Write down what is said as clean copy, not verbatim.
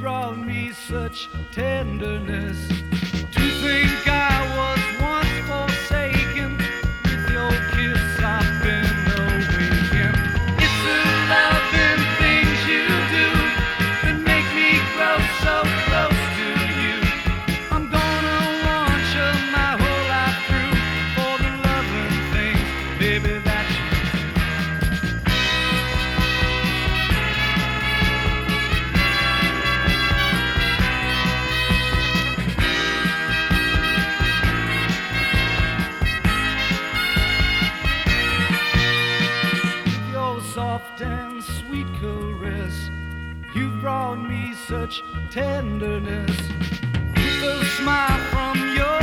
brought me such tenderness. To think I was once forsaken, with your kiss I've been awakened. It's the loving things you do that make me grow so close to you. I'm gonna want you my whole life through for the loving things, baby, that you do. Soft and sweet caress, you brought me such tenderness. With a smile from your